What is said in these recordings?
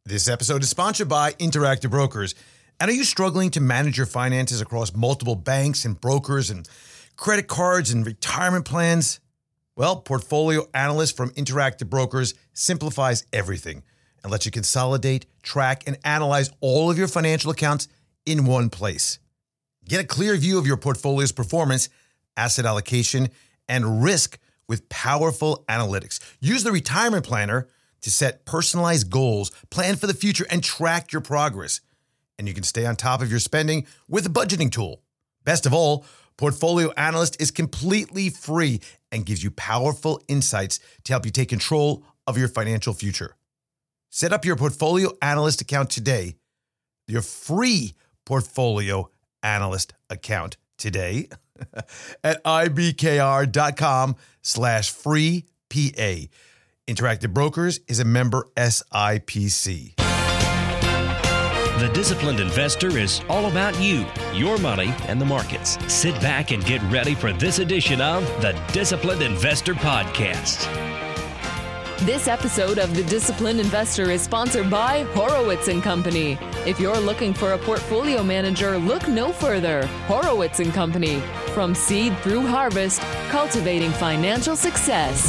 This episode is sponsored by Interactive Brokers. And are you struggling to manage your finances across multiple banks and brokers and credit cards and retirement plans? Well, Portfolio Analyst from Interactive Brokers simplifies everything and lets you consolidate, track, and analyze all of your financial accounts in one place. Get a clear view of your portfolio's performance, asset allocation, and risk with powerful analytics. Use the Retirement Planner to set personalized goals, plan for the future, and track your progress. And you can stay on top of your spending with a budgeting tool. Best of all, Portfolio Analyst is completely free and gives you powerful insights to help you take control of your financial future. Set up your Portfolio Analyst account today. Your free Portfolio Analyst account today at ibkr.com/free PA. Interactive Brokers is a member SIPC. The Disciplined Investor is all about you, your money, and the markets. Sit back and get ready for this edition of the Disciplined Investor Podcast. This episode of The Disciplined Investor is sponsored by Horowitz & Company. If you're looking for a portfolio manager, look no further. Horowitz & Company. From seed through harvest, cultivating financial success.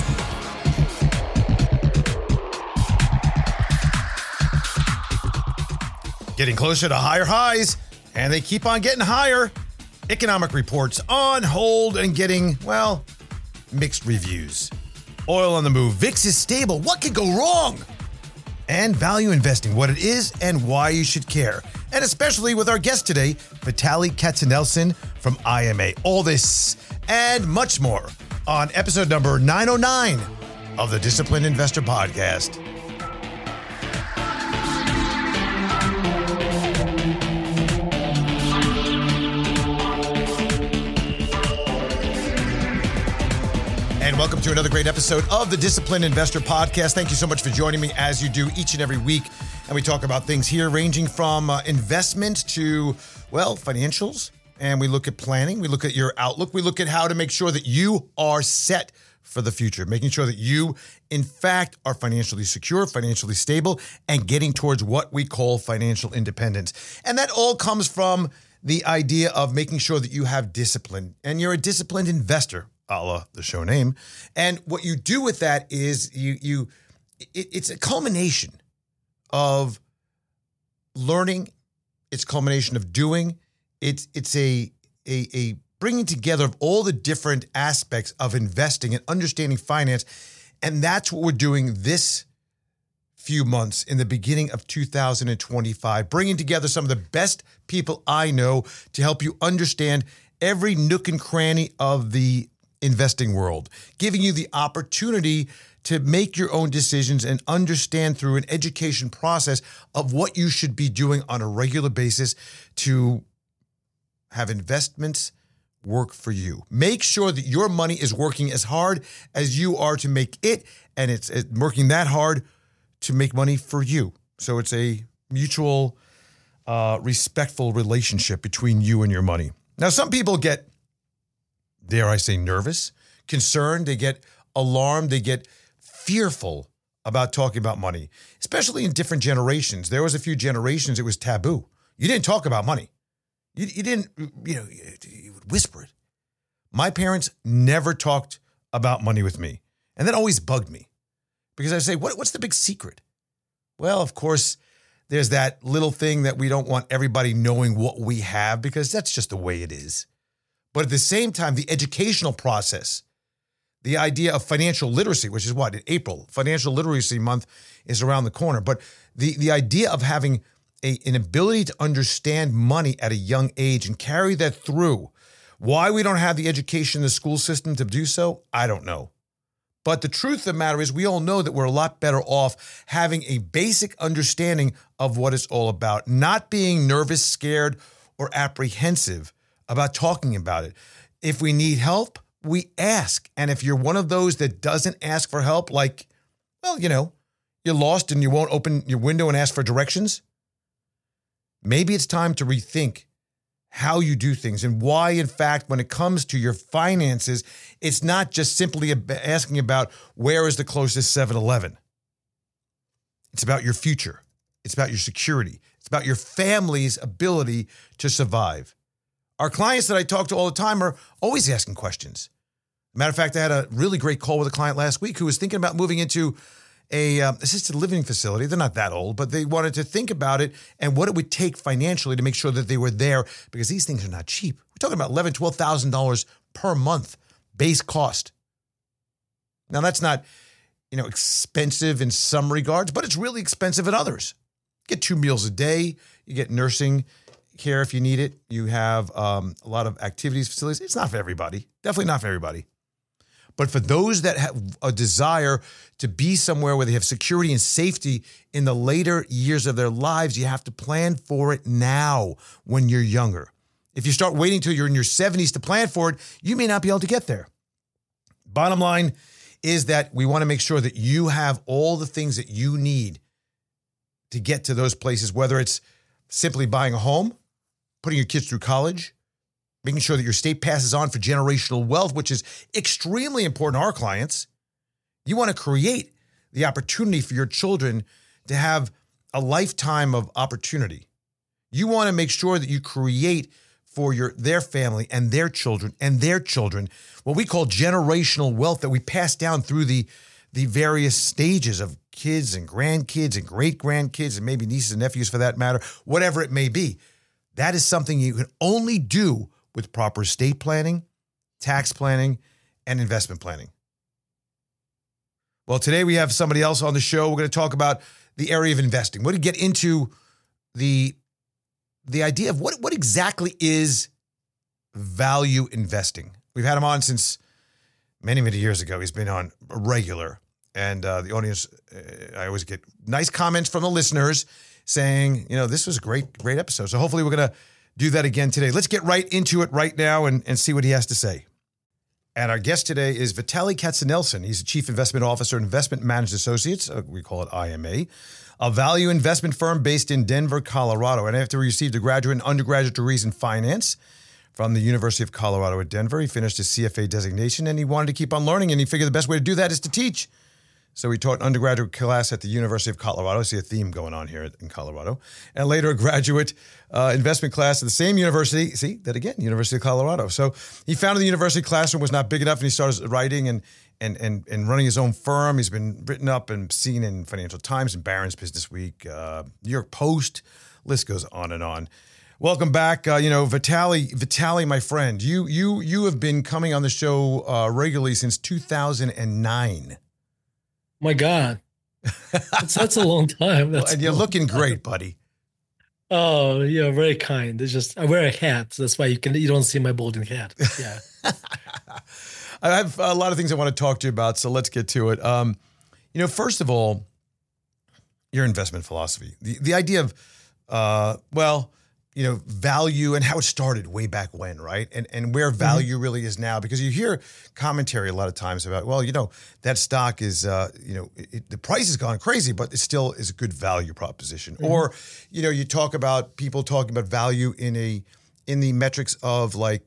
Getting closer to higher highs, and they keep on getting higher. Economic reports on hold and getting, well, mixed reviews. Oil on the move. VIX is stable. What could go wrong? And value investing, what it is and why you should care. And especially with our guest today, Vitaly Katsenelson from IMA. All this and much more on episode number 909 of the Disciplined Investor Podcast. And welcome to another great episode of the Disciplined Investor Podcast. Thank you so much for joining me as you do each and every week. And we talk about things here ranging from investment to, well, financials. And we look at planning. We look at your outlook. We look at how to make sure that you are set for the future, making sure that you, in fact, are financially secure, financially stable, and getting towards what we call financial independence. And that all comes from the idea of making sure that you have discipline and you're a disciplined investor, a la the show name. And what you do with that is it's a culmination of learning. It's a culmination of doing. It's a bringing together of all the different aspects of investing and understanding finance. And that's what we're doing this few months in the beginning of 2025, bringing together some of the best people I know to help you understand every nook and cranny of the investing world, giving you the opportunity to make your own decisions and understand through an education process of what you should be doing on a regular basis to have investments work for you. Make sure that your money is working as hard as you are to make it, and it's working that hard to make money for you. So it's a mutual, respectful relationship between you and your money. Now, some people get, dare I say, nervous, concerned, they get alarmed, they get fearful about talking about money, especially in different generations. There was a few generations it was taboo. You didn't talk about money. You didn't, you would whisper it. My parents never talked about money with me. And that always bugged me because I say, what's the big secret? Well, of course, there's that little thing that we don't want everybody knowing what we have because that's just the way it is. But at the same time, the educational process, the idea of financial literacy, which is what, in April, Financial Literacy Month is around the corner. But the idea of having an ability to understand money at a young age and carry that through. Why we don't have the education in the school system to do so, I don't know. But the truth of the matter is we all know that we're a lot better off having a basic understanding of what it's all about, not being nervous, scared, or apprehensive about talking about it. If we need help, we ask. And if you're one of those that doesn't ask for help, like, well, you're lost and you won't open your window and ask for directions, maybe it's time to rethink how you do things and why, in fact, when it comes to your finances, it's not just simply asking about where is the closest 7-Eleven. It's about your future. It's about your security. It's about your family's ability to survive. Our clients that I talk to all the time are always asking questions. Matter of fact, I had a really great call with a client last week who was thinking about moving into a assisted living facility. They're not that old, but they wanted to think about it and what it would take financially to make sure that they were there, because these things are not cheap. We're talking about $11,000, $12,000 per month base cost. Now, that's not, expensive in some regards, but it's really expensive in others. You get 2 meals a day. You get nursing care if you need it. You have a lot of activities, facilities. It's not for everybody. Definitely not for everybody. But for those that have a desire to be somewhere where they have security and safety in the later years of their lives, you have to plan for it now when you're younger. If you start waiting till you're in your 70s to plan for it, you may not be able to get there. Bottom line is that we want to make sure that you have all the things that you need to get to those places, whether it's simply buying a home, putting your kids through college, making sure that your estate passes on for generational wealth, which is extremely important to our clients. You want to create the opportunity for your children to have a lifetime of opportunity. You want to make sure that you create for their family and their children what we call generational wealth that we pass down through the various stages of kids and grandkids and great-grandkids and maybe nieces and nephews for that matter, whatever it may be. That is something you can only do with proper estate planning, tax planning, and investment planning. Well, today we have somebody else on the show. We're going to talk about the area of investing. We're going to get into the idea of what exactly is value investing. We've had him on since many, many years ago. He's been on a regular. And the audience, I always get nice comments from the listeners saying, this was a great episode. So hopefully we're going to do that again today. Let's get right into it right now and see what he has to say. And our guest today is Vitaly Katsenelson. He's the Chief Investment Officer at Investment Managed Associates, we call it IMA, a value investment firm based in Denver, Colorado. And after he received a graduate and undergraduate degrees in finance from the University of Colorado at Denver, he finished his CFA designation and he wanted to keep on learning, and he figured the best way to do that is to teach. So he taught an undergraduate class at the University of Colorado. I see a theme going on here in Colorado. And later a graduate investment class at the same university. See, that again, University of Colorado. So he found the university classroom was not big enough, and he started writing and running his own firm. He's been written up and seen in Financial Times and Barron's Business Week, New York Post. List goes on and on. Welcome back. Vitaly, my friend, you have been coming on the show regularly since 2009. My God, that's a long time. And you're looking great, buddy. Oh, you're very kind. It's just I wear a hat, so that's why you don't see my balding head. Yeah. I have a lot of things I want to talk to you about, so let's get to it. First of all, your investment philosophy, the idea of, value and how it started way back when, right? And where value really is now, because you hear commentary a lot of times about, that stock is, the price has gone crazy, but it still is a good value proposition. Mm-hmm. Or, you talk about people talking about value in the metrics of like,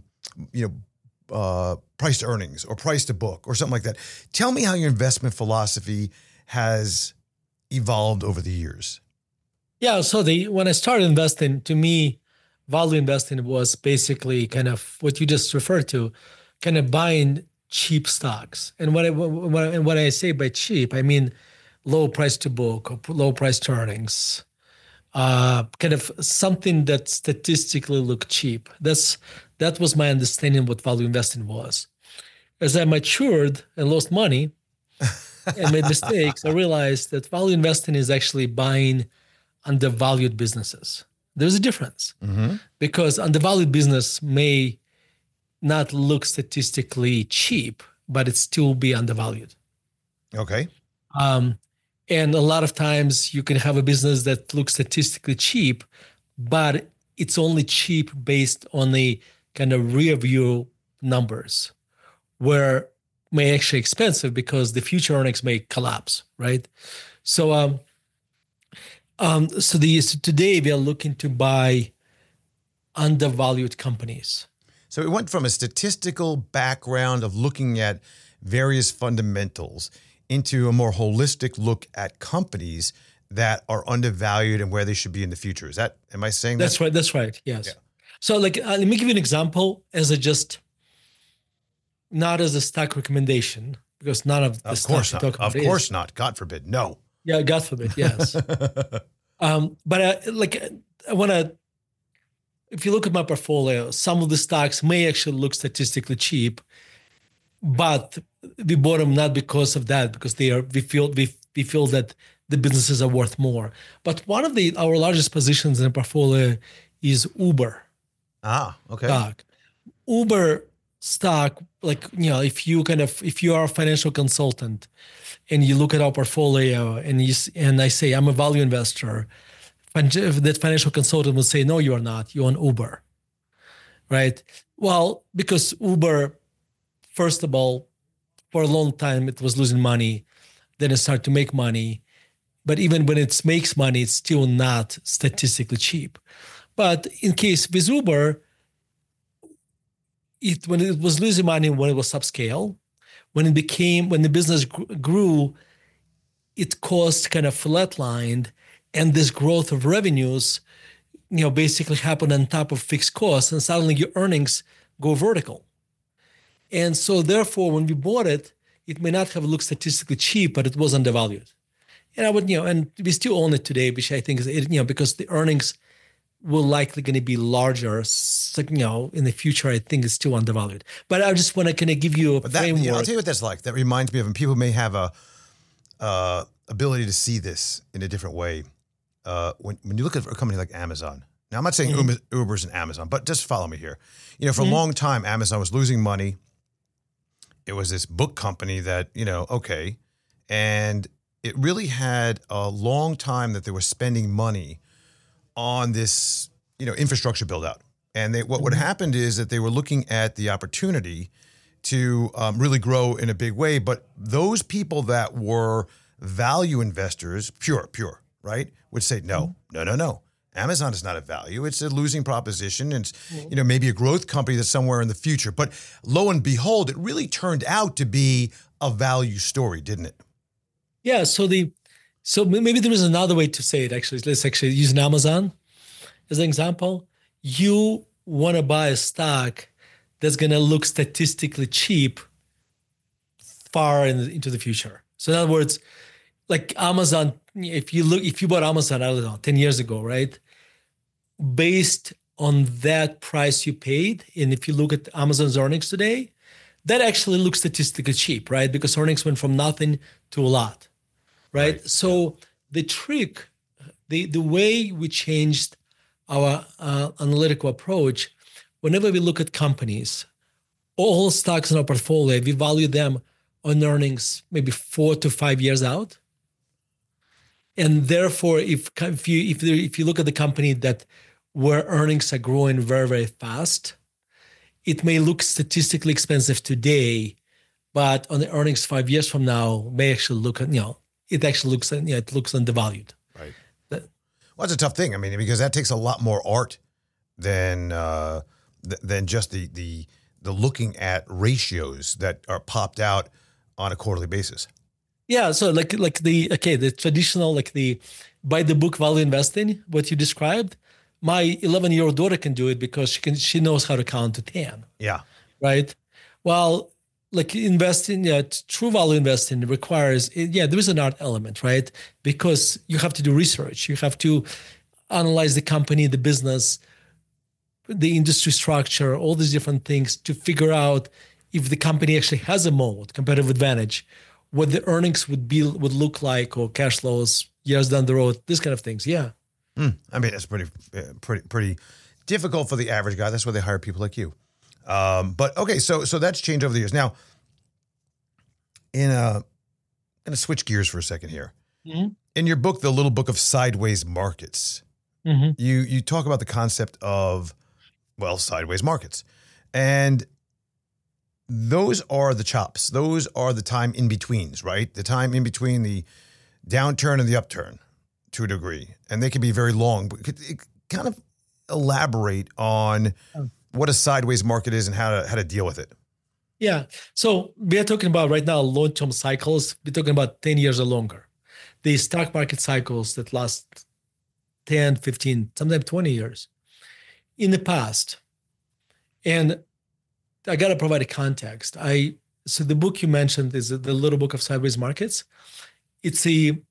price to earnings or price to book or something like that. Tell me how your investment philosophy has evolved over the years. Yeah, so when I started investing, to me, value investing was basically kind of what you just referred to, kind of buying cheap stocks. And when I say by cheap, I mean low price to book or low price to earnings, kind of something that statistically looked cheap. That was my understanding of what value investing was. As I matured and lost money and made mistakes, I realized that value investing is actually buying undervalued businesses. There's a difference because undervalued business may not look statistically cheap, but it still be undervalued. Okay. And a lot of times you can have a business that looks statistically cheap, but it's only cheap based on the kind of rear view numbers, where may actually expensive because the future earnings may collapse, right? So, today we are looking to buy undervalued companies. So it went from a statistical background of looking at various fundamentals into a more holistic look at companies that are undervalued and where they should be in the future. Am I saying that? That's right. That's right. Yes. Yeah. So let me give you an example not as a stock recommendation, because none of the stocks we talk about Of course not. God forbid. No. Yeah, God forbid. Yes. But I want to, if you look at my portfolio, some of the stocks may actually look statistically cheap, but we bought them not because of that, because we feel that the businesses are worth more. But one of our largest positions in the portfolio is Uber. Okay. Stock. Uber stock, if you are a financial consultant and you look at our portfolio and I say I'm a value investor, that financial consultant will say, no, you are not. You own Uber, right? Well, because Uber, first of all, for a long time it was losing money, then it started to make money. But even when it makes money, it's still not statistically cheap. But in case with Uber, when it was losing money, when it was subscale, when the business grew, it cost kind of flatlined, and this growth of revenues, basically happened on top of fixed costs, and suddenly your earnings go vertical. And so therefore, when we bought it, it may not have looked statistically cheap, but it was undervalued. And and we still own it today, which I think is, because the earnings will likely going to be larger, in the future. I think it's still undervalued. But I just want to kind of give you a framework. I'll tell you what that's like. That reminds me of, and people may have a ability to see this in a different way. When you look at a company like Amazon. Now, I'm not saying Uber's an Amazon, but just follow me here. For a long time, Amazon was losing money. It was this book company that, okay. And it really had a long time that they were spending money on this, infrastructure build out. And what happened is that they were looking at the opportunity to really grow in a big way. But those people that were value investors, pure, right, would say, no. Amazon is not a value. It's a losing proposition. And it's, maybe a growth company that's somewhere in the future. But lo and behold, it really turned out to be a value story, didn't it? Yeah. So maybe there is another way to say it, actually. Let's actually use Amazon as an example. You want to buy a stock that's going to look statistically cheap far into the future. So in other words, like Amazon, if you bought Amazon, I don't know, 10 years ago, right? Based on that price you paid, and if you look at Amazon's earnings today, that actually looks statistically cheap, right? Because earnings went from nothing to a lot, right? So the trick, the way we changed our analytical approach, whenever we look at companies, all stocks in our portfolio, we value them on earnings maybe 4 to 5 years out. And therefore, if you look at the company where earnings are growing very, very fast, it may look statistically expensive today, but on the earnings 5 years from now may actually look, it looks undervalued. Right. Well, it's a tough thing. I mean, because that takes a lot more art than just the looking at ratios that are popped out on a quarterly basis. Yeah, so the traditional, the by the book value investing, what you described, my 11-year-old daughter can do it because she knows how to count to 10. Yeah. Right. Well, investing, true value investing requires, there is an art element, right? Because you have to do research. You have to analyze the company, the business, the industry structure, all these different things to figure out if the company actually has a moat, competitive advantage, what the earnings would look like, or cash flows years down the road, this kind of things. Yeah. I mean, that's pretty difficult for the average guy. That's why they hire people like you. But okay, so that's changed over the years. Now, I'm going to switch gears for a second here. Mm-hmm. In your book, The Little Book of Sideways Markets, you talk about the concept of, sideways markets. And those are the chops. Those are the time in betweens, right? The time in between the downturn and the upturn to a degree. And they can be very long. But could it kind of elaborate on what a sideways market is and how to deal with it? Yeah. So we are talking about right now long-term cycles. We're talking about 10 years or longer. the stock market cycles that last 10, 15, sometimes 20 years in the past. And I got to provide a context. So the book you mentioned is the Little Book of Sideways Markets. It's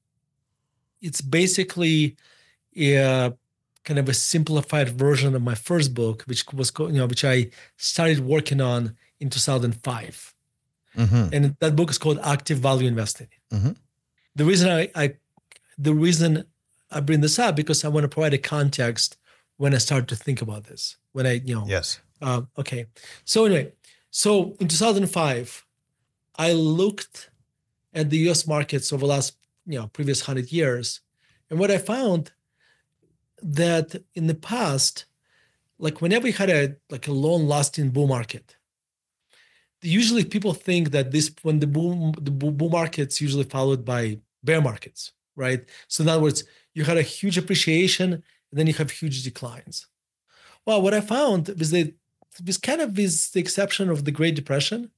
basically a kind of a simplified version of my first book, which I started working on in 2005. And that book is called Active Value Investing. The reason I bring this up because I want to provide a context when I start to think about this. Yes. Okay. So anyway, in 2005, I looked at the U.S. markets over the last, previous 100 years. And what I found that in the past, like whenever you had a long-lasting bull market, usually people think that when the bull market's usually followed by bear markets, right? So in other words, you had a huge appreciation and then you have huge declines. Well, what I found was that this kind of is the exception of the Great Depression.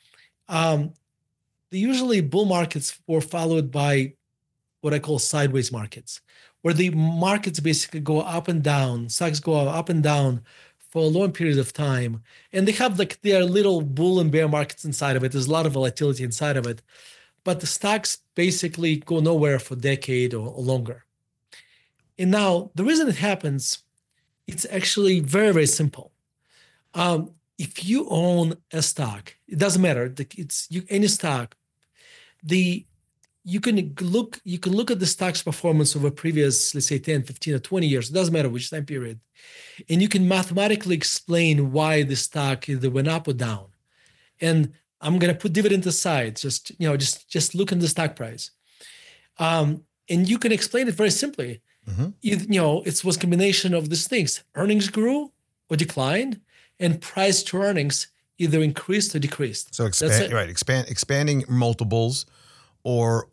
Usually bull markets were followed by what I call sideways markets, where the markets basically go up and down, stocks go up and down for a long period of time. And they have their little bull and bear markets inside of it. There's a lot of volatility inside of it. But the stocks basically go nowhere for a decade or longer. And now the reason it happens, it's actually very, very simple. If you own a stock, it doesn't matter. Any stock. You can look at the stock's performance over previous, let's say 10, 15, or 20 years. It doesn't matter which time period. And you can mathematically explain why the stock either went up or down. And I'm going to put dividend aside. Just look at the stock price. And you can explain it very simply. It was a combination of these things. Earnings grew or declined, and price to earnings either increased or decreased. So expanding multiples, or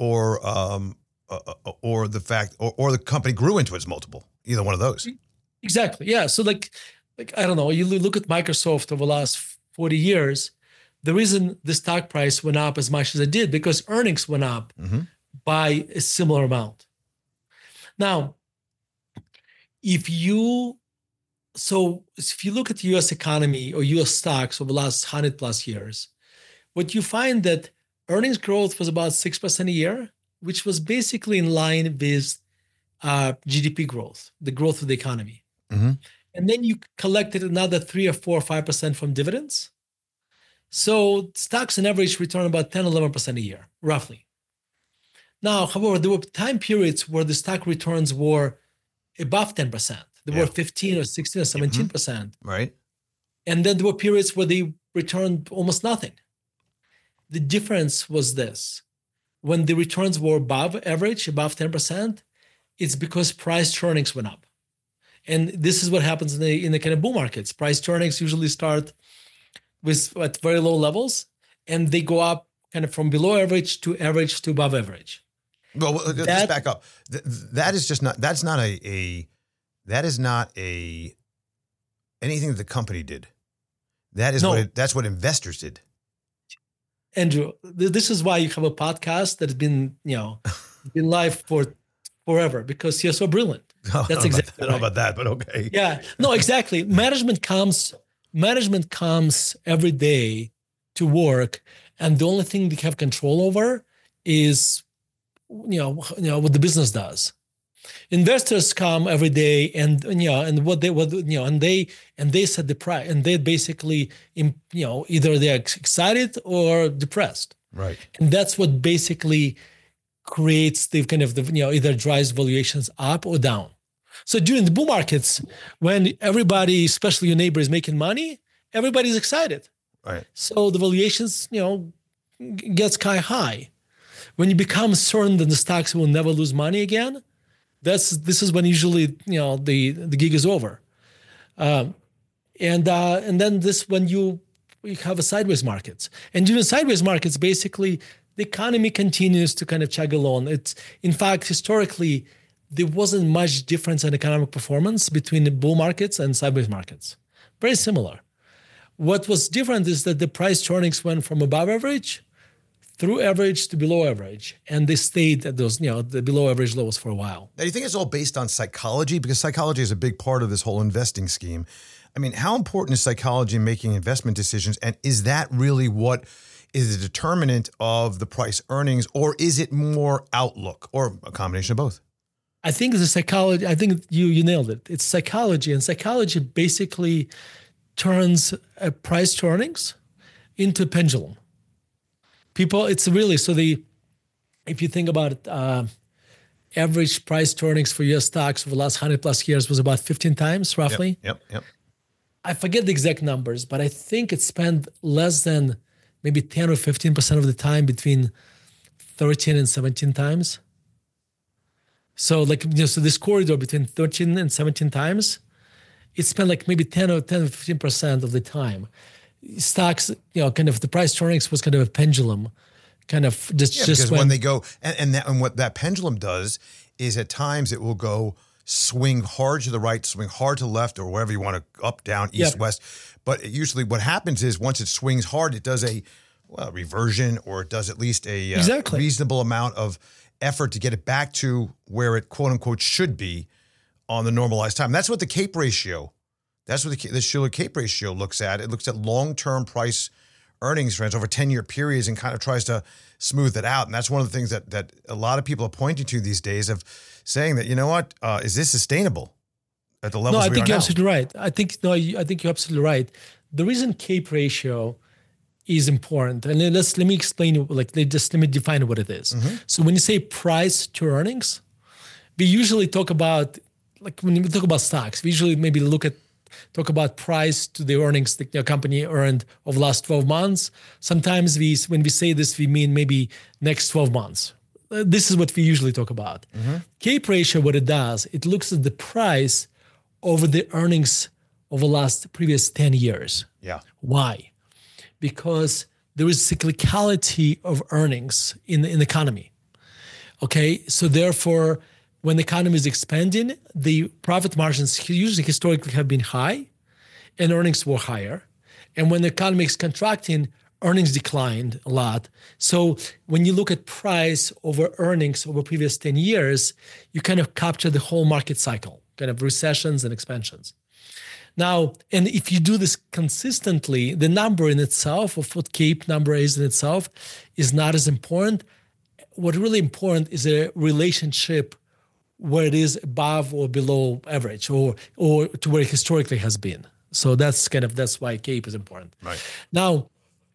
the fact, or the company grew into its multiple. Either one of those. Exactly. Yeah. So like I don't know. You look at Microsoft over the last 40 years. The reason the stock price went up as much as it did because earnings went up by a similar amount. Now, if you look at the U.S. economy or U.S. stocks over the last 100 plus years, what you find that earnings growth was about 6% a year, which was basically in line with GDP growth, the growth of the economy. And then you collected another 3 or 4 or 5% from dividends. So stocks on average return about 10, 11% a year, roughly. Now, however, there were time periods where the stock returns were above 10%. They were 15 or 16 or 17%. Right. And then there were periods where they returned almost nothing. The difference was this. When the returns were above average, above 10%, it's because price to earnings went up. And this is what happens in the kind of bull markets. Price to earnings usually start at very low levels, and they go up kind of from below average to above average. Well, let's back up. That is not anything that the company did. That's what investors did. Andrew, this is why you have a podcast that has been live for forever, because you're so brilliant. That's exactly I don't know about that, but okay. Yeah, no, exactly. Management comes every day to work, and the only thing they have control over is what the business does. Investors come every day and they set the price, and they basically either they're excited or depressed. Right. And that's what basically creates the kind of either drives valuations up or down. So during the bull markets, when everybody, especially your neighbor, is making money, everybody's excited. Right. So the valuations, get sky high. When you become certain that the stocks will never lose money again, this is when usually the gig is over, and then when you have a sideways markets, and during sideways markets, basically the economy continues to kind of chug along. It's in fact historically there wasn't much difference in economic performance between the bull markets and sideways markets. Very similar. What was different is that the price to earnings went from above average through average to below average, and they stayed at those, the below average levels for a while. Now, do you think it's all based on psychology? Because psychology is a big part of this whole investing scheme. I mean, how important is psychology in making investment decisions? And is that really what is the determinant of the price earnings, or is it more outlook, or a combination of both? I think the psychology, I think you nailed it. It's psychology, and psychology basically turns a price to earnings into a pendulum. It's really, if you think about it, average price to earnings for US stocks over the last 100 plus years was about 15 times roughly. Yep. I forget the exact numbers, but I think it spent less than maybe 10 or 15% of the time between 13 and 17 times. So so this corridor between 13 and 17 times, it spent like maybe 10 or 15% of the time. Stocks, kind of the price to earnings was kind of a pendulum, kind of just when they go, and what that pendulum does is at times it will go swing hard to the right, swing hard to the left, or wherever you want to, up, down, east, west. But usually what happens is once it swings hard, it does a reversion, or it does at least a reasonable amount of effort to get it back to where it quote unquote should be on the normalized time. That's what the CAPE ratio, that's what the Shiller CAPE ratio looks at. It looks at long-term price earnings trends over 10-year periods and kind of tries to smooth it out. And that's one of the things that a lot of people are pointing to these days, of saying that, is this sustainable at the levels we are now? No, I think you're absolutely right. I think you're absolutely right. The reason CAPE ratio is important, and let me explain, let me define what it is. Mm-hmm. So when you say price to earnings, we usually talk about, when we talk about stocks, we usually maybe talk about price to the earnings the company earned over the last 12 months. Sometimes when we say this, we mean maybe next 12 months. This is what we usually talk about. Mm-hmm. CAPE ratio, what it does, it looks at the price over the earnings over the previous 10 years. Yeah. Why? Because there is cyclicality of earnings in the economy. Okay, so therefore, when the economy is expanding, the profit margins usually historically have been high, and earnings were higher. And when the economy is contracting, earnings declined a lot. So when you look at price over earnings over previous 10 years, you kind of capture the whole market cycle, kind of recessions and expansions. Now, and if you do this consistently, the number in itself, of what CAPE number is in itself, is not as important. What really important is a relationship where it is above or below average, or to where it historically has been. So that's why CAPE is important. Right. Now,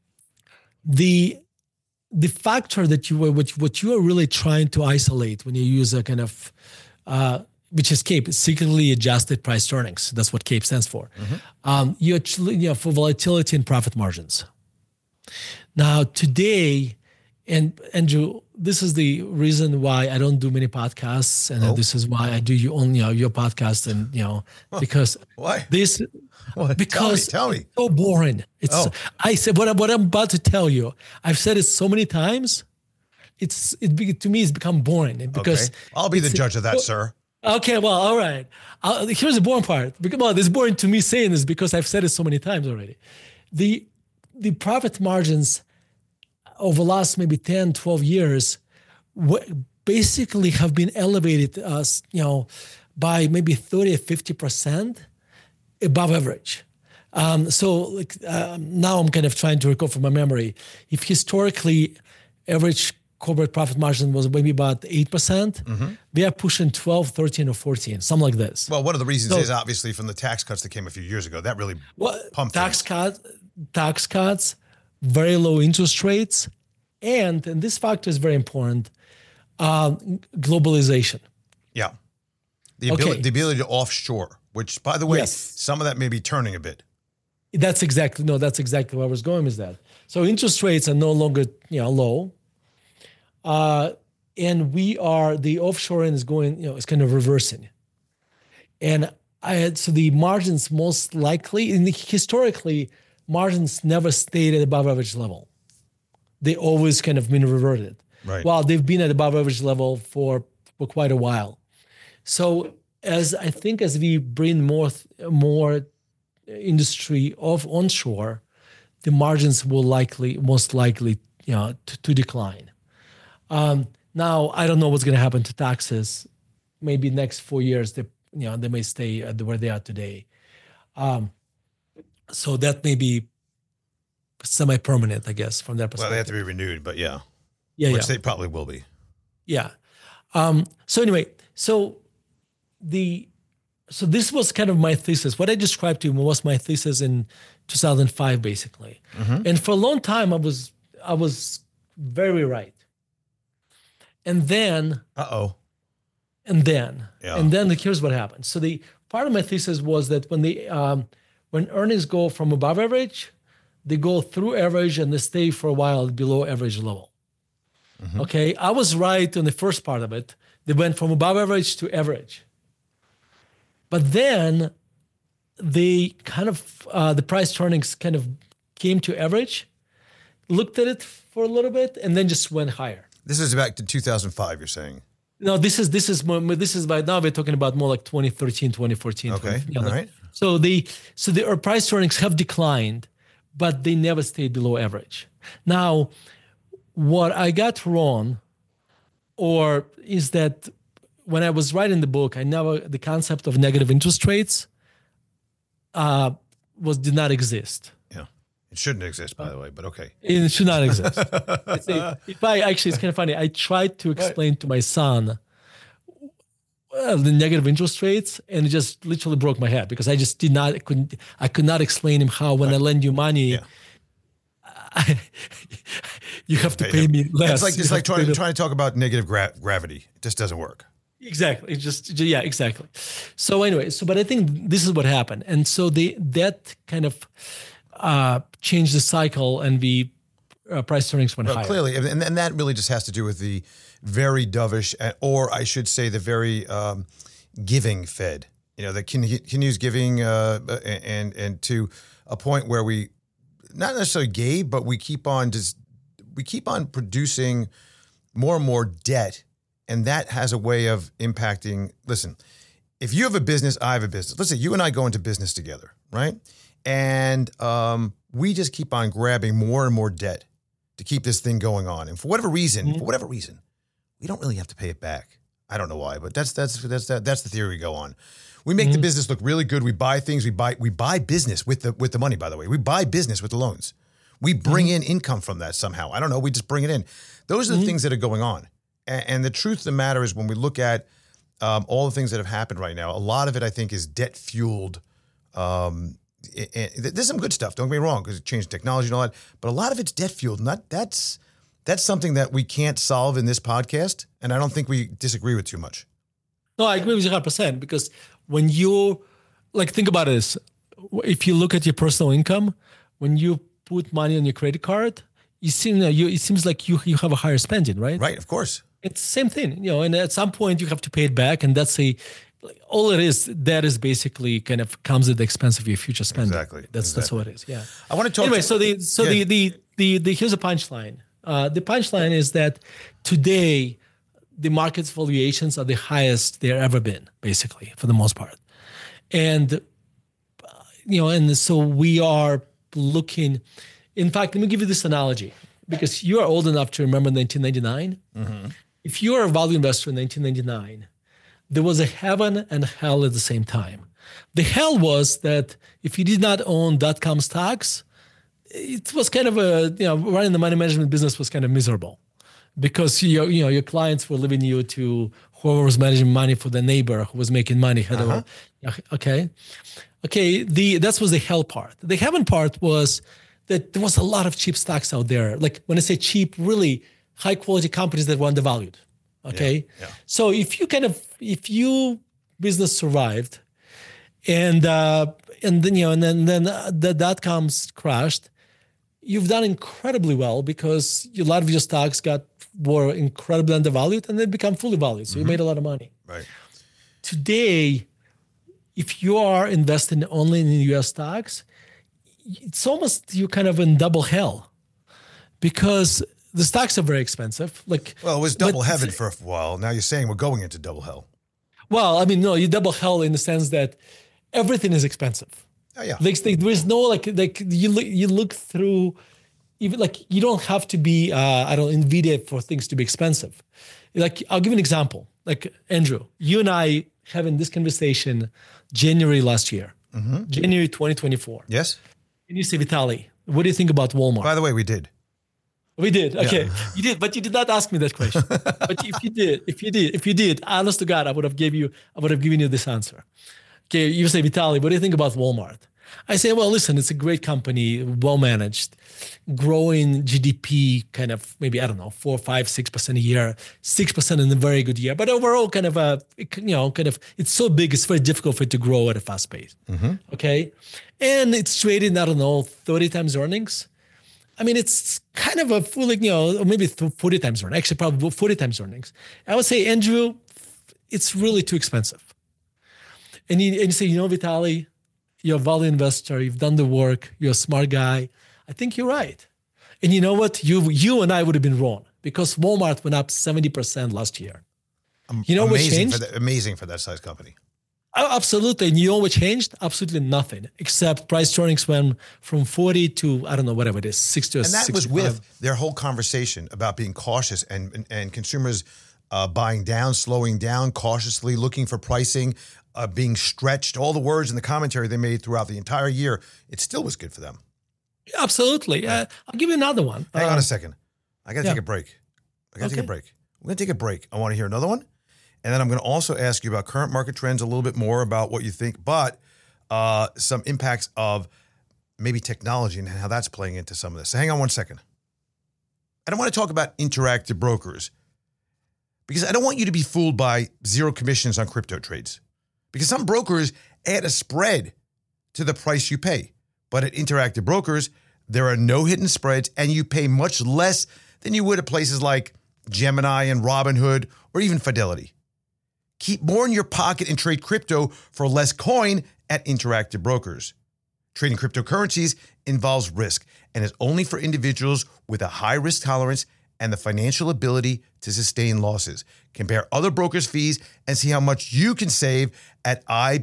the factor that what you are really trying to isolate when you use a kind of which is CAPE, cyclically adjusted price to earnings. That's what CAPE stands for. Mm-hmm. For volatility and profit margins. Now today, and Andrew, this is the reason why I don't do many podcasts, and this is why I do your podcast, and because why this. What? Because tell me. It's so boring. I said what I'm about to tell you. I've said it so many times. To me, it's become boring because I'll be the judge of that, sir. Okay, well, all right. Here's the boring part. It's boring to me saying this because I've said it so many times already. The profit margins over the last maybe 10, 12 years basically have been elevated by maybe 30 or 50% above average. Now I'm kind of trying to recall from my memory. If historically average corporate profit margin was maybe about 8%, mm-hmm. we are pushing 12, 13, or 14, something like this. Well, one of the reasons is obviously from the tax cuts that came a few years ago. That really pumped tax cuts, very low interest rates, and this factor is very important, globalization. Yeah. The ability to offshore, which, by the way, some of that may be turning a bit. That's exactly where I was going with that. So interest rates are no longer low. And the offshoring is going, it's kind of reversing. And the margins most likely, historically, margins never stayed at above average level. They always kind of been reverted. Right. Well, they've been at above average level for quite a while. So as we bring more industry of onshore, the margins will most likely to decline. Now I don't know what's going to happen to taxes. Maybe next 4 years they may stay where they are today. So that may be semi-permanent, I guess, from that perspective. Well, they have to be renewed, but yeah, which they probably will be. Yeah. So anyway, so this was kind of my thesis. What I described to you was my thesis in 2005, basically. Mm-hmm. And for a long time, I was very right. And then, here's what happened. So the part of my thesis was that when earnings go from above average, they go through average and they stay for a while below average level. Mm-hmm. Okay, I was right on the first part of it. They went from above average to average. But then they kind of, the price to earnings kind of came to average, looked at it for a little bit, and then just went higher. This is back to 2005, you're saying? No, this is by now we're talking about more like 2013, 2014. Okay, all right. So the price to earnings have declined, but they never stayed below average. Now, what I got wrong, is that when I was writing the book, the concept of negative interest rates did not exist. Yeah, it shouldn't exist, by the way, but okay. It should not exist. It's kind of funny. I tried to explain to my son the negative interest rates, and it just literally broke my head because I just I could not explain him how when I lend you money, you have to pay me less. It's like trying to talk about negative gravity. It just doesn't work. Exactly. Exactly. So anyway, but I think this is what happened. And so that kind of changed the cycle, and the price to earnings went higher. Clearly, and that really just has to do with the very dovish, or I should say the very giving Fed. That continues giving and to a point where we not necessarily gave, but we keep on producing more and more debt. And that has a way of impacting. Listen, if you have a business, I have a business. Let's say you and I go into business together, right? And we just keep on grabbing more and more debt to keep this thing going on. And for whatever reason, we don't really have to pay it back. I don't know why, but that's the theory we go on. We make the business look really good. We buy things. We buy business with the money. By the way, we buy business with the loans. We bring in income from that somehow. I don't know. We just bring it in. Those are the things that are going on. And the truth of the matter is, when we look at all the things that have happened right now, a lot of it, I think, is debt-fueled. And there's some good stuff, don't get me wrong, because it changed technology and all that. But a lot of it's debt-fueled. And that's something that we can't solve in this podcast, and I don't think we disagree with too much. No, I agree with you 100%, because when you, think about this. If you look at your personal income, when you put money on your credit card, it seems like you have a higher spending, right? Right, of course. It's the same thing, and at some point you have to pay it back, and that's all it is. That is basically kind of comes at the expense of your future spending. Exactly. That's what it is. Yeah. I want to talk. Anyway, the here's a punchline. The punchline is that today the market's valuations are the highest they've ever been, basically, for the most part, and so we are looking. In fact, let me give you this analogy, because you are old enough to remember 1999. Mm-hmm. If you are a value investor in 1999, there was a heaven and hell at the same time. The hell was that if you did not own .com stocks, it was kind of running the money management business was kind of miserable, because your clients were leaving you to whoever was managing money for the neighbor who was making money. Okay. That was the hell part. The heaven part was that there was a lot of cheap stocks out there. Like, when I say cheap, really high quality companies that were undervalued. Okay. Yeah. So if you business survived and then the .coms crashed, you've done incredibly well, because a lot of your stocks were incredibly undervalued and then become fully valued. So you made a lot of money. Right. Today, if you are investing only in US stocks, it's almost you're kind of in double hell, because the stocks are very expensive. It was double heaven for a while. Now you're saying we're going into double hell. Well, I mean, no, you double hell in the sense that everything is expensive. Oh, yeah. There is no you look through even like you don't have to be NVIDIA for things to be expensive. Like I'll give you an example. Like Andrew, you and I having this conversation January last year, January 2024. Yes. And you say, Vitaly, what do you think about Walmart? By the way, we did. We did. Okay. Yeah. You did, but you did not ask me that question. But if you did, honest to God, I would have given you this answer. Okay. You say, Vitaly, what do you think about Walmart? I say, well, listen, it's a great company, well managed, growing GDP kind of maybe, 4, 5, 6% a year, 6% in a very good year. But overall, it's so big, it's very difficult for it to grow at a fast pace. Okay. And it's traded, 30 times earnings. I mean, it's kind of a full, or maybe 40 times earnings, actually probably 40 times earnings. I would say, Andrew, it's really too expensive. And you say, Vitaly, you're a value investor, you've done the work, you're a smart guy. I think you're right. And you know what? You and I would have been wrong because Walmart went up 70% last year. You know what changed? Amazing for that size company. Oh, absolutely. And you know what changed? Absolutely nothing, except price earnings went from 40 to, whatever it is, 60 or 65. And that was with their whole conversation about being cautious and consumers buying down, slowing down, cautiously looking for pricing, being stretched, all the words in the commentary they made throughout the entire year. It still was good for them. Absolutely. I'll give you another one. Hang on a second. I got to take a break. We're going to take a break. I want to hear another one. And then I'm going to also ask you about current market trends, a little bit more about what you think, but some impacts of maybe technology and how that's playing into some of this. So hang on one second. I don't want to talk about Interactive Brokers because I don't want you to be fooled by zero commissions on crypto trades. Because some brokers add a spread to the price you pay. But at Interactive Brokers, there are no hidden spreads and you pay much less than you would at places like Gemini and Robinhood or even Fidelity. Keep more in your pocket and trade crypto for less coin at Interactive Brokers. Trading cryptocurrencies involves risk and is only for individuals with a high risk tolerance and the financial ability to sustain losses. Compare other brokers' fees and see how much you can save at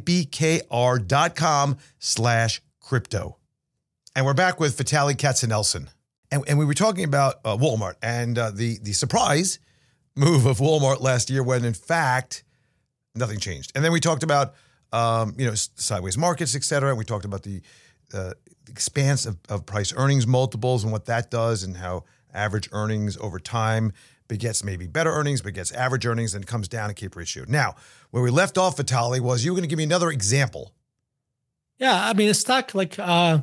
ibkr.com/crypto. And we're back with Vitaly Katsenelson. And we were talking about Walmart and the surprise move of Walmart last year when, in fact, nothing changed. And then we talked about, sideways markets, et cetera. And we talked about the expanse of price earnings multiples and what that does and how average earnings over time begets maybe better earnings, begets average earnings, and comes down a CAPE ratio. Now, where we left off, Vitaly, was you were going to give me another example. Yeah, I mean, a stock like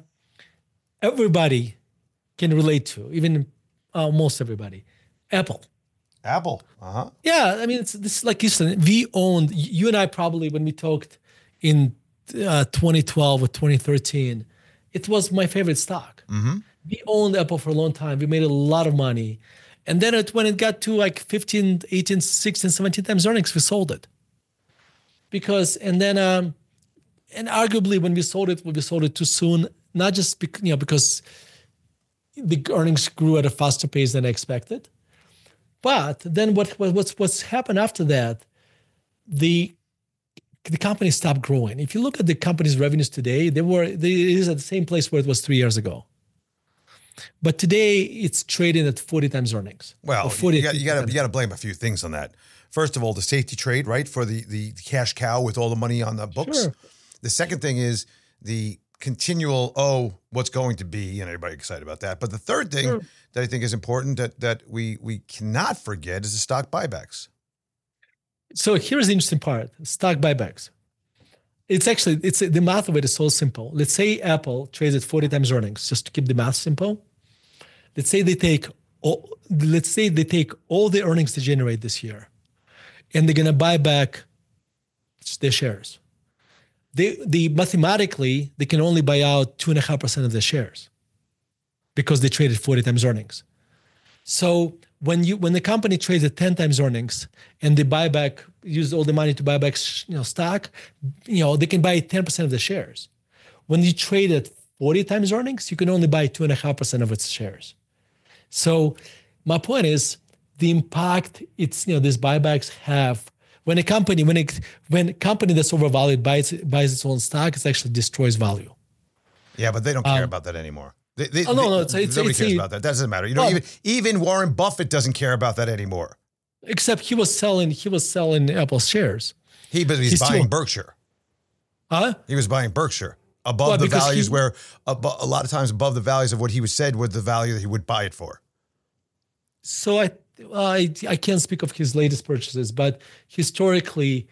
everybody can relate to, even almost everybody. Apple. Yeah, I mean, this like we owned, you and I probably, when we talked in 2012 or 2013, it was my favorite stock. We owned Apple for a long time. We made a lot of money. And then when it got to like 15, 18, 16, 17 times earnings, we sold it. And arguably when we sold it too soon, not just because the earnings grew at a faster pace than I expected. But then what's happened after that, the company stopped growing. If you look at the company's revenues today, it is at the same place where it was 3 years ago. But today it's trading at 40 times earnings. Well, you got to blame a few things on that. First of all, the safety trade, right, for the cash cow with all the money on the books. Sure. The second thing is the continual, what's going to be, and everybody excited about that. But the third thing that I think is important that we cannot forget is the stock buybacks. So here's the interesting part: stock buybacks. The math of it is so simple. Let's say Apple trades at 40 times earnings, just to keep the math simple. Let's say they take all the earnings they generate this year, and they're going to buy back their shares. They mathematically they can only buy out 2.5% of the shares because they traded 40 times earnings. So when the company trades at 10 times earnings and they use all the money to buy back stock, they can buy 10% of the shares. When you trade at 40 times earnings, you can only buy 2.5% of its shares. So my point is the impact these buybacks have when a company that's overvalued buys its own stock, it actually destroys value. Yeah, but they don't care about that anymore. No. Nobody cares about that. That doesn't matter. Even Warren Buffett doesn't care about that anymore. Except he was selling Apple shares. He's buying Berkshire. Huh? He was buying Berkshire above the values a lot of times above the values of what he was said was the value that he would buy it for. So I can't speak of his latest purchases, but historically,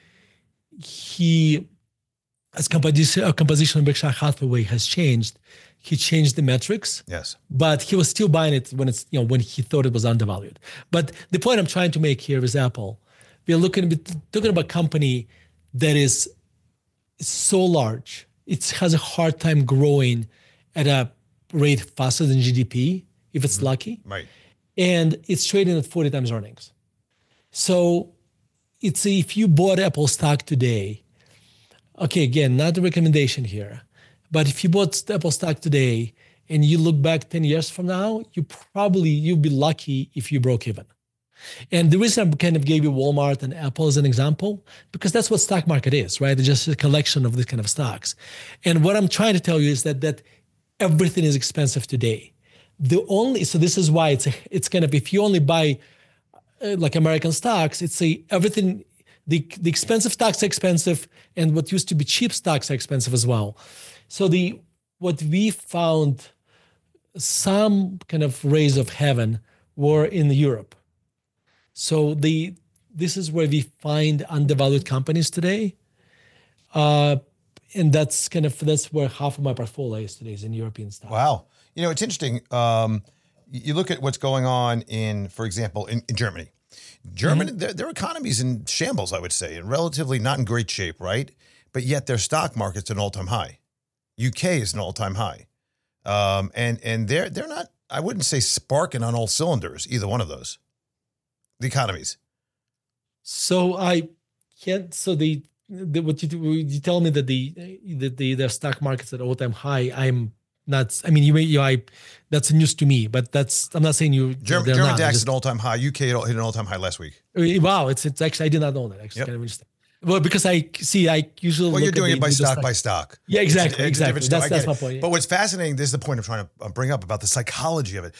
as composition of Berkshire Hathaway has changed, he changed the metrics. Yes. But he was still buying it when when he thought it was undervalued. But the point I'm trying to make here is Apple. We're talking about a company that is so large. It has a hard time growing at a rate faster than GDP, if it's lucky. Right. And it's trading at 40 times earnings. So if you bought Apple stock today, okay, again, not a recommendation here, but if you bought Apple stock today and you look back 10 years from now, you'll be lucky if you broke even. And the reason I kind of gave you Walmart and Apple as an example, because that's what stock market is, right? It's just a collection of this kind of stocks. And what I'm trying to tell you is that everything is expensive today. So this is why it's kind of, if you only buy like American stocks, everything, the expensive stocks are expensive, and what used to be cheap stocks are expensive as well. So what we found, some kind of rays of heaven were in Europe. So this is where we find undervalued companies today. And that's where half of my portfolio is today, is in European stocks. Wow. It's interesting. You look at what's going on for example, in Germany. Germany, their economy's in shambles, I would say, and relatively not in great shape, right? But yet their stock market's an all-time high. UK is an all-time high. And they're not, I wouldn't say sparking on all cylinders, either one of those. The economies. So I can't. So what you tell me that the stock market's at all-time high. I'm not. I mean, that's news to me. But I'm not saying you. German DAX is an all-time high. UK hit an all-time high last week. Wow, it's actually, I did not know that. Actually, kind of interesting. Well, because I usually. Well, you're doing it by stock. Yeah, exactly. That's my point. Yeah. But what's fascinating, this is the point I'm trying to bring up about the psychology of it.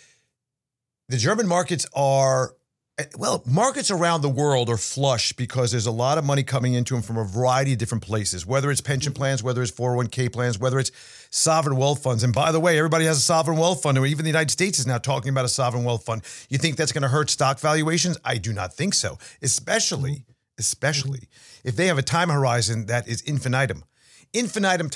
The German markets are. Well, markets around the world are flush because there's a lot of money coming into them from a variety of different places, whether it's pension plans, whether it's 401k plans, whether it's sovereign wealth funds. And by the way, everybody has a sovereign wealth fund. Even the United States is now talking about a sovereign wealth fund. You think that's going to hurt stock valuations? I do not think so, especially if they have a time horizon that is infinitum. Infinitum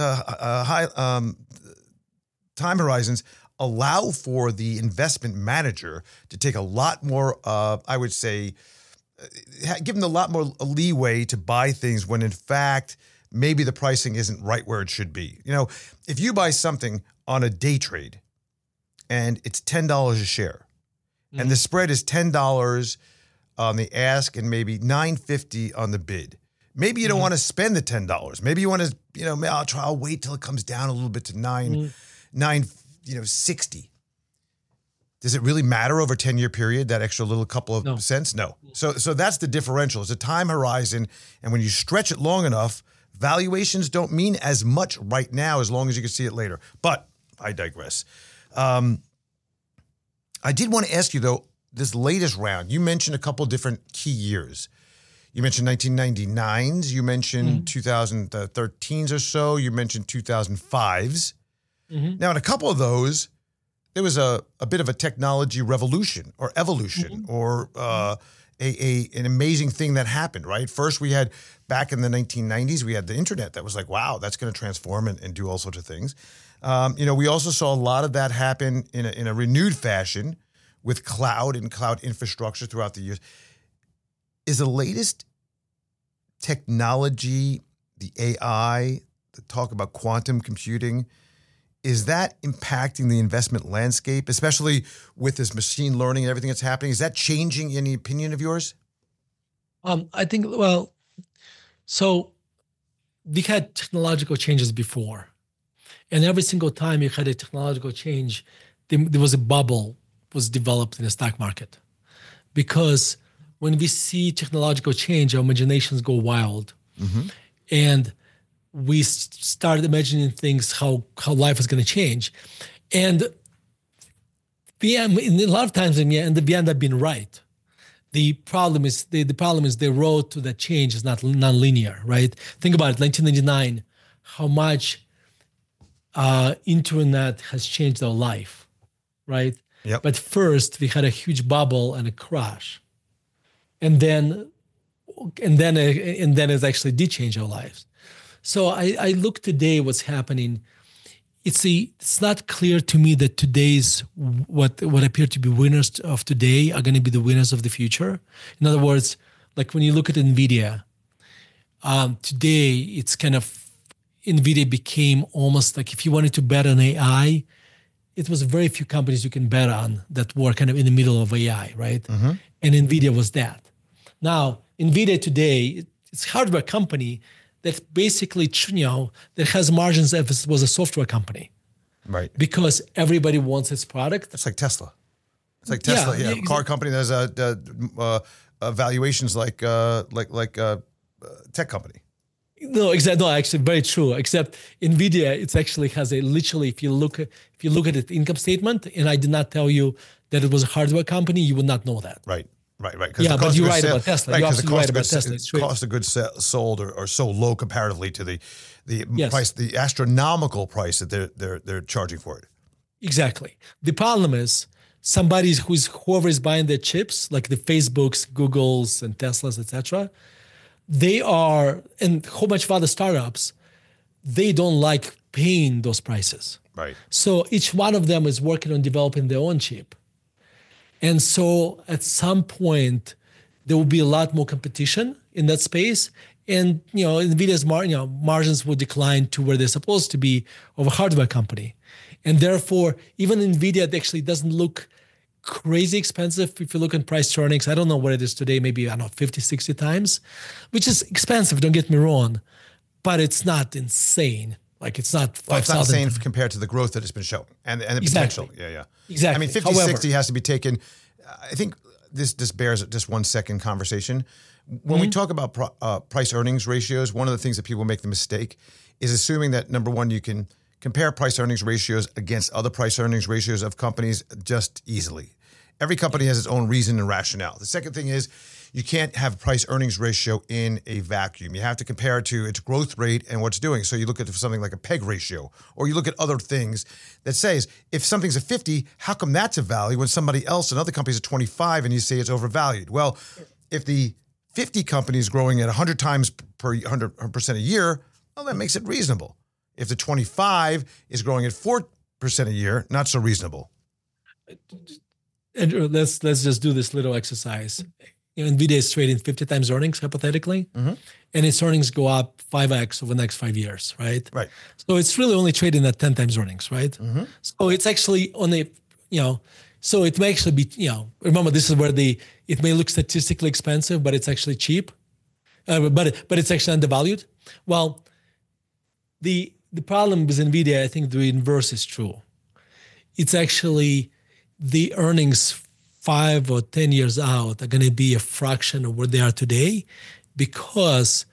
time horizons allow for the investment manager to take a lot more, I would say, give them a lot more leeway to buy things when in fact, maybe the pricing isn't right where it should be. If you buy something on a day trade and it's $10 a share and the spread is $10 on the ask and maybe $9.50 on the bid, maybe you don't want to spend the $10. Maybe you want to, I'll wait till it comes down a little bit to $9.60. Does it really matter over a 10-year period, that extra little couple of cents? No. So that's the differential. It's a time horizon. And when you stretch it long enough, valuations don't mean as much right now as long as you can see it later. But I digress. I did want to ask you, though, this latest round, you mentioned a couple different key years. You mentioned 1999s. You mentioned 2013s or so. You mentioned 2005s. Now, in a couple of those, there was a bit of a technology revolution or evolution or an amazing thing that happened, right? First, we had, back in the 1990s, we had the internet that was like, wow, that's going to transform and do all sorts of things. We also saw a lot of that happen in a renewed fashion with cloud and cloud infrastructure throughout the years. Is the latest technology, the AI, the talk about quantum computing, is that impacting the investment landscape, especially with this machine learning and everything that's happening? Is that changing any opinion of yours? I think, so we had technological changes before. And every single time you had a technological change, there was a bubble was developed in the stock market. Because when we see technological change, our imaginations go wild. And we started imagining things, how life is going to change. And a lot of times, we end up being right. The problem is the road to that change is not non-linear, right? Think about it, 1999, how much internet has changed our life, right? Yep. But first we had a huge bubble and a crash, and then it actually did change our lives. So I look today what's happening. It's not clear to me that today's what appear to be winners of today are going to be the winners of the future. In other words, like when you look at NVIDIA, today it's kind of NVIDIA became almost like if you wanted to bet on AI, it was very few companies you can bet on that were kind of in the middle of AI, right? Mm-hmm. And NVIDIA was that. Now, NVIDIA today, it's a hardware company that basically, that has margins as if it was a software company. Right. Because everybody wants its product. It's like Tesla. It's like Tesla, yeah. Exactly. Car company that has valuations like tech company. No, exactly. No, actually, very true. Except NVIDIA, it actually has literally, if you look at the income statement, and I did not tell you that it was a hardware company, you would not know that. Right. Yeah, but you're right about Tesla. You're absolutely right about Tesla. The cost of goods sold are so low comparatively to the Yes. price, the astronomical price that they're charging for it. Exactly. The problem is whoever is buying the chips, like the Facebooks, Googles, and Teslas, etc. They are, and a whole bunch of other startups, they don't like paying those prices. Right. So each one of them is working on developing their own chip. And so at some point, there will be a lot more competition in that space. And, NVIDIA's margins will decline to where they're supposed to be of a hardware company. And therefore, even NVIDIA actually doesn't look crazy expensive. If you look at price to earnings, I don't know what it is today, maybe, 50, 60 times, which is expensive, don't get me wrong, but it's not insane. Like it's not 5,000. It's not insane compared to the growth that it's been showing and the Exactly. potential. Yeah. Exactly. I mean, 50, However, 60 has to be taken. I think this bears just 1 second conversation. When we talk about price earnings ratios, one of the things that people make the mistake is assuming that, number one, you can compare price earnings ratios against other price earnings ratios of companies just easily. Every company has its own reason and rationale. The second thing is you can't have a price earnings ratio in a vacuum. You have to compare it to its growth rate and what's doing. So you look at something like a PEG ratio, or you look at other things that says, if something's a 50, how come that's a value when somebody else, another company's a 25 and you say it's overvalued? Well, if the 50 company is growing at 100 times per 100% a year, well, that makes it reasonable. If the 25 is growing at 4% a year, not so reasonable. Andrew, let's just do this little exercise. NVIDIA is trading 50 times earnings, hypothetically, and its earnings go up 5x over the next 5 years, right? Right. So it's really only trading at 10 times earnings, right? So it's actually on a, so it may actually be, remember this is where it may look statistically expensive, but it's actually cheap, but it's actually undervalued. Well, the problem with NVIDIA, I think the inverse is true. It's actually the earnings 5 or 10 years out are going to be a fraction of where they are today because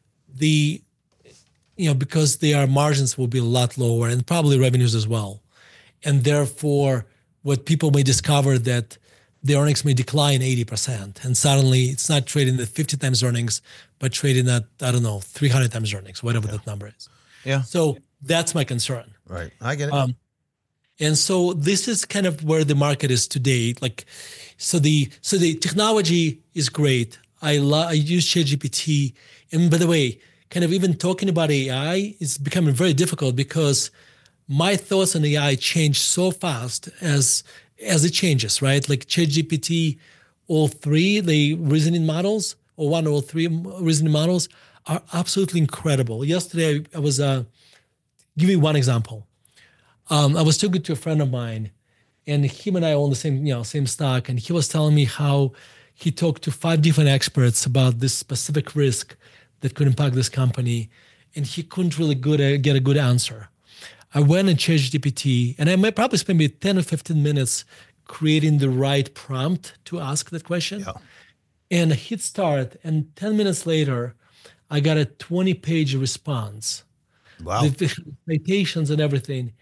because their margins will be a lot lower and probably revenues as well. And therefore, what people may discover that the earnings may decline 80%. And suddenly it's not trading at 50 times earnings, but trading at, 300 times earnings, whatever that number is. Yeah. So that's my concern. Right. I get it. And so this is kind of where the market is today. So the technology is great. I use ChatGPT. And by the way, kind of even talking about AI is becoming very difficult because my thoughts on AI change so fast as it changes, right? Like ChatGPT, all three, the reasoning models, or one or all three reasoning models are absolutely incredible. Yesterday, I was, give me one example. I was talking to a friend of mine, and him and I own the same stock, and he was telling me how he talked to 5 different experts about this specific risk that could impact this company, and he couldn't really get a good answer. I went and ChatGPT, and I might probably spend maybe 10 or 15 minutes creating the right prompt to ask that question. Yeah. And I hit start, and 10 minutes later, I got a 20-page response. Wow. With citations and everything.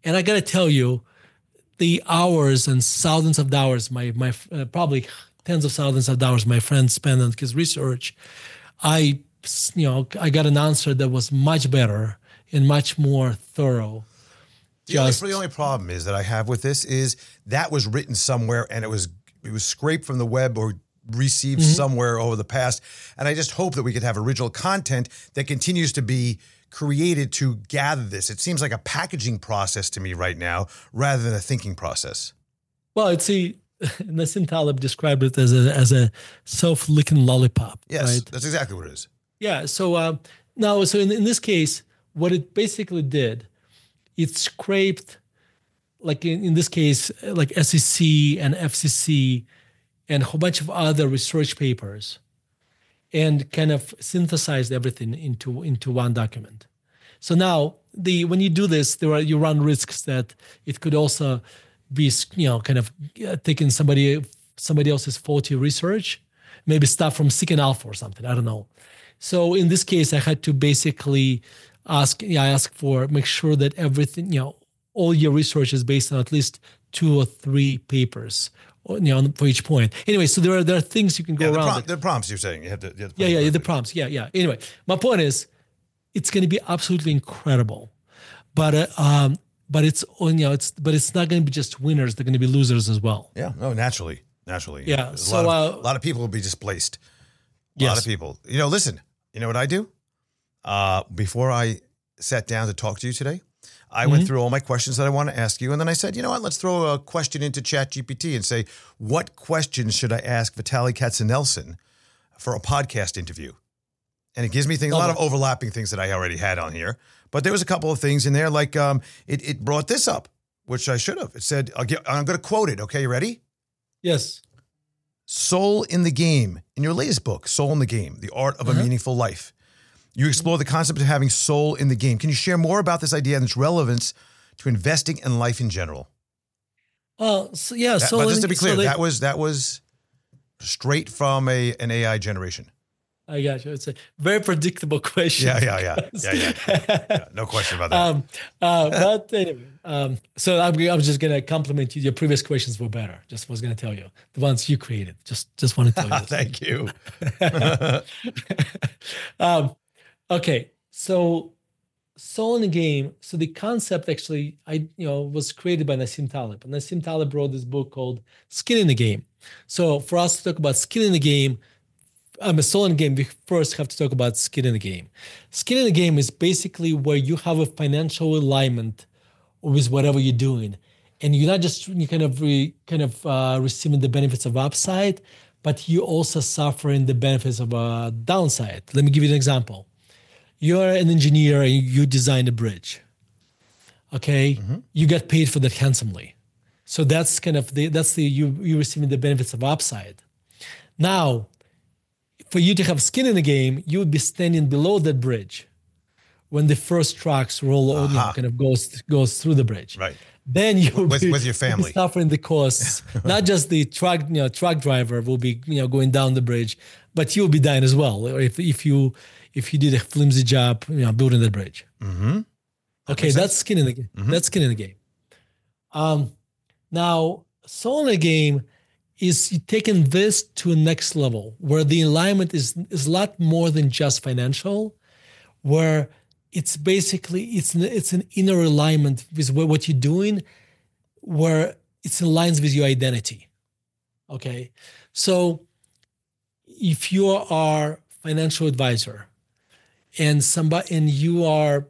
And I got to tell you, the hours and thousands of dollars, my probably tens of thousands of dollars my friend spent on his research, I got an answer that was much better and much more thorough. The only problem is that I have with this is that was written somewhere and it was scraped from the web or received somewhere over the past. And I just hope that we could have original content that continues to be created to gather this. It seems like a packaging process to me right now rather than a thinking process. Well, Nassim Taleb described it as a self-licking lollipop. Yes, right? That's exactly what it is. Yeah. So in this case, what it basically did, it scraped, like in this case, like SEC and FCC and a whole bunch of other research papers, and kind of synthesized everything into one document. So now when you do this, you run risks that it could also be kind of taking somebody else's faulty research, maybe stuff from Seeking Alpha or something. I don't know. So in this case, I had to basically make sure that everything, all your research is based on at least 2 or 3 papers, for each point. Anyway, so there are things you can go around. The prompts you're saying. You have to the prompts. Yeah. Anyway, my point is, it's going to be absolutely incredible, but it's not going to be just winners. They're going to be losers as well. Yeah. No, naturally. Yeah. A lot of people will be displaced. A lot of people. Listen. You know what I do? Before I sat down to talk to you today, I went through all my questions that I want to ask you. And then I said, you know what, let's throw a question into ChatGPT and say, what questions should I ask Vitaly Katsenelson for a podcast interview? And it gives me a lot of overlapping things that I already had on here. But there was a couple of things in there, like it brought this up, which I should have. It said, I'm going to quote it. Okay, you ready? Yes. Soul in the Game. In your latest book, Soul in the Game, The Art of a Meaningful Life, you explore the concept of having soul in the game. Can you share more about this idea and its relevance to investing and life in general? But just to be clear, that was straight from an AI generation. I got you. It's a very predictable question. Yeah. No question about that. But anyway, so I'm just going to compliment you. Your previous questions were better. Just was going to tell you. The ones you created. Just want to tell you. Thank you. Okay. So Soul in the Game. So the concept actually, was created by Nassim Taleb. And Nassim Taleb wrote this book called Skin in the Game. So for us to talk about skin in the game, Soul in the Game, we first have to talk about skin in the game. Skin in the game is basically where you have a financial alignment with whatever you're doing, and you're not just receiving the benefits of upside, but you also suffering the benefits of a downside. Let me give you an example. You're an engineer and you design a bridge. Okay, you get paid for that handsomely, so that's you receiving the benefits of upside. Now, for you to have skin in the game, you would be standing below that bridge when the first trucks roll over, goes through the bridge. Right. Then you will with your family suffering the costs. Not just the truck driver will be going down the bridge, but you will be dying as well if you did a flimsy job building the bridge. Mm-hmm. Okay, that's skin in the game. Mm-hmm. That's skin in the game. Now, soul in the game is taking this to a next level where the alignment is a lot more than just financial, where it's basically it's an inner alignment with what you're doing, where it aligns with your identity. Okay, so if you are financial advisor and you are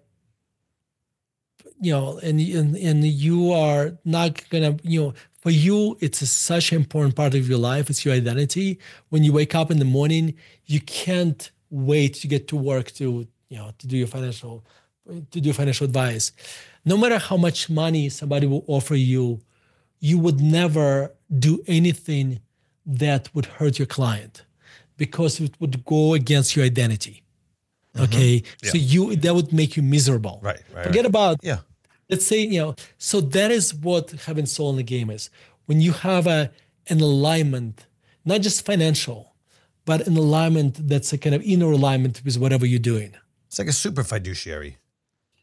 and you are not gonna for you, it's such an important part of your life. It's your identity. When you wake up in the morning, you can't wait to get to work to do your financial advice. No matter how much money somebody will offer you, you would never do anything that would hurt your client because it would go against your identity. Okay, yeah. So that would make you miserable. Right. Forget about let's say, so that is what having soul in the game is. When you have an alignment, not just financial, but an alignment that's a kind of inner alignment with whatever you're doing. It's like a super fiduciary.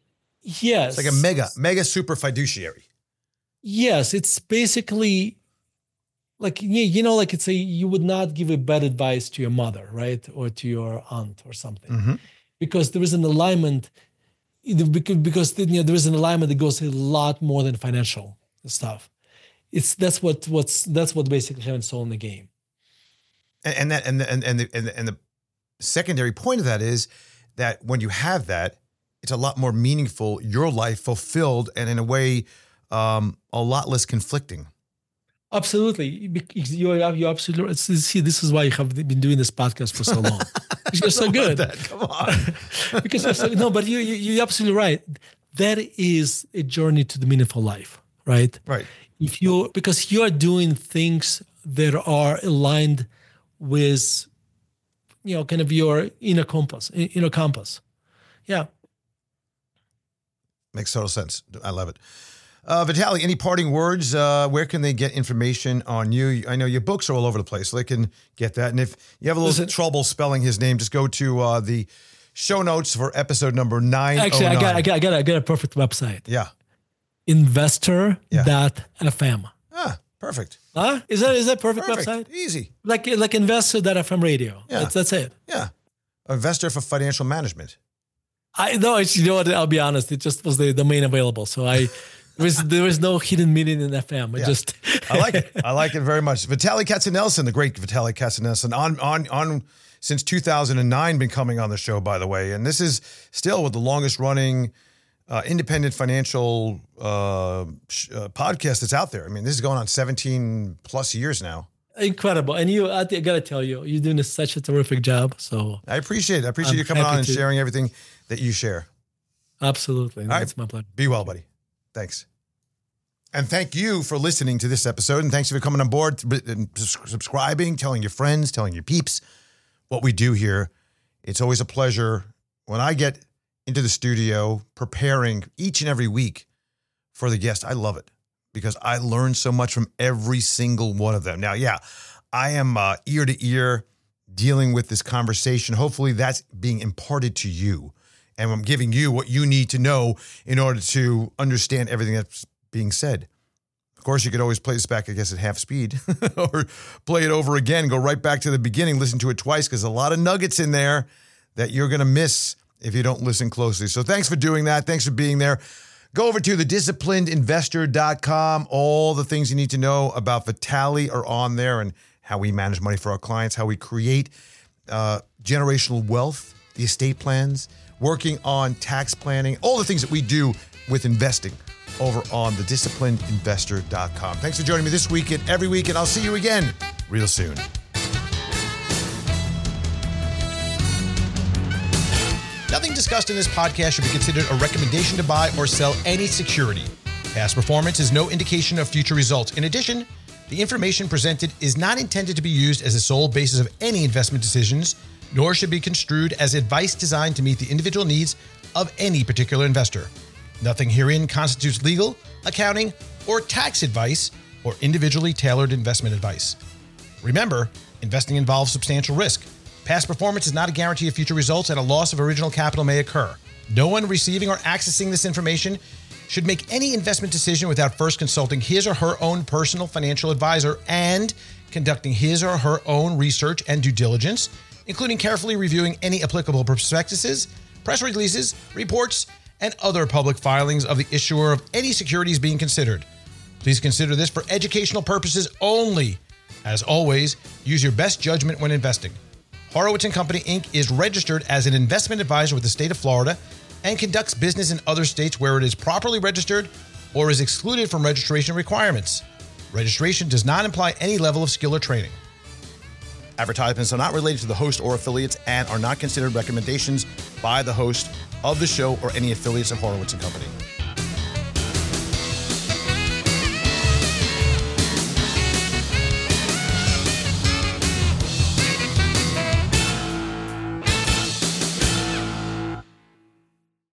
Yes. It's like a mega super fiduciary. Yes, it's basically like, like it's you would not give a bad advice to your mother, right? Or to your aunt or something. Because there is an alignment, because there is an alignment that goes a lot more than financial stuff. That's what basically having soul in the game. And the secondary point of that is that when you have that, it's a lot more meaningful, your life fulfilled, and in a way, a lot less conflicting. Absolutely. You're absolutely right. See, this is why you have been doing this podcast for so long. Because you're so good. Come on. Because you're so, but you're absolutely right. That is a journey to the meaningful life, right? Right. Because you are doing things that are aligned with, kind of your inner compass. Yeah. Makes total sense. I love it. Vitaly, any parting words? Where can they get information on you? I know your books are all over the place, so they can get that. And if you have a little trouble spelling his name, just go to the show notes for episode number 909. Actually, I got a perfect website. Yeah. Investor.fm. Ah, perfect. Huh? Is that perfect website? Easy. Like investor.fm radio. Yeah. That's it. Yeah. Investor for financial management. You know what? I'll be honest. It just was the domain available. So there was no hidden meaning in FM. I like it. I like it very much. Vitaly Katsenelson, the great Vitaly Katsenelson, on since 2009, been coming on the show, by the way. And this is still with the longest running independent financial podcast that's out there. I mean, this is going on 17 plus years now. Incredible. And I got to tell you, you're doing such a terrific job. So I appreciate it. I appreciate you coming on and sharing everything that you share. Absolutely. That's my pleasure. Be well, buddy. Thanks. And thank you for listening to this episode. And thanks for coming on board and subscribing, telling your friends, telling your peeps what we do here. It's always a pleasure when I get into the studio preparing each and every week for the guest. I love it because I learn so much from every single one of them. Now, I am ear to ear dealing with this conversation. Hopefully that's being imparted to you. And I'm giving you what you need to know in order to understand everything that's being said. Of course, you could always play this back, I guess, at half speed or play it over again, go right back to the beginning, listen to it twice, because a lot of nuggets in there that you're going to miss if you don't listen closely. So thanks for doing that. Thanks for being there. Go over to thedisciplinedinvestor.com. All the things you need to know about Vitaly are on there, and how we manage money for our clients, how we create generational wealth, the estate plans, working on tax planning, all the things that we do with investing over on thedisciplinedinvestor.com. Thanks for joining me this week and every week, and I'll see you again real soon. Nothing discussed in this podcast should be considered a recommendation to buy or sell any security. Past performance is no indication of future results. In addition, the information presented is not intended to be used as the sole basis of any investment decisions, nor should be construed as advice designed to meet the individual needs of any particular investor. Nothing herein constitutes legal, accounting, or tax advice or individually tailored investment advice. Remember, investing involves substantial risk. Past performance is not a guarantee of future results, and a loss of original capital may occur. No one receiving or accessing this information should make any investment decision without first consulting his or her own personal financial advisor and conducting his or her own research and due diligence, including carefully reviewing any applicable prospectuses, press releases, reports, and other public filings of the issuer of any securities being considered. Please consider this for educational purposes only. As always, use your best judgment when investing. Horowitz & Company, Inc. is registered as an investment advisor with the state of Florida and conducts business in other states where it is properly registered or is excluded from registration requirements. Registration does not imply any level of skill or training. Advertisements are not related to the host or affiliates and are not considered recommendations by the host of the show or any affiliates of Horowitz & Company.